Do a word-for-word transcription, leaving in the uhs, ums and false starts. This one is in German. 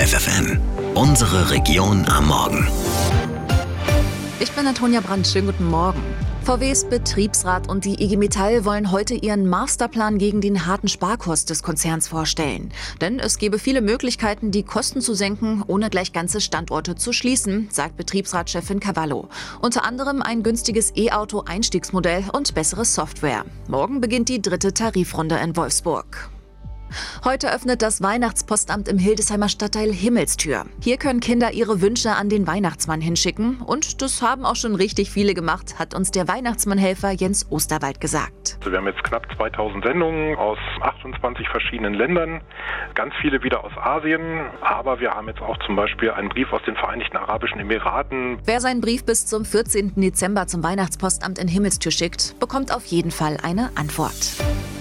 Live F M. Unsere Region am Morgen. Ich bin Antonia Brandt. Schönen guten Morgen. V Ws Betriebsrat und die I G Metall wollen heute ihren Masterplan gegen den harten Sparkurs des Konzerns vorstellen. Denn es gäbe viele Möglichkeiten, die Kosten zu senken, ohne gleich ganze Standorte zu schließen, sagt Betriebsratschefin Cavallo. Unter anderem ein günstiges E-Auto-Einstiegsmodell und bessere Software. Morgen beginnt die dritte Tarifrunde in Wolfsburg. Heute öffnet das Weihnachtspostamt im Hildesheimer Stadtteil Himmelstür. Hier können Kinder ihre Wünsche an den Weihnachtsmann hinschicken. Und das haben auch schon richtig viele gemacht, hat uns der Weihnachtsmannhelfer Jens Osterwald gesagt. Also wir haben jetzt knapp zweitausend Sendungen aus achtundzwanzig verschiedenen Ländern, ganz viele wieder aus Asien. Aber wir haben jetzt auch zum Beispiel einen Brief aus den Vereinigten Arabischen Emiraten. Wer seinen Brief bis zum vierzehnten Dezember zum Weihnachtspostamt in Himmelstür schickt, bekommt auf jeden Fall eine Antwort.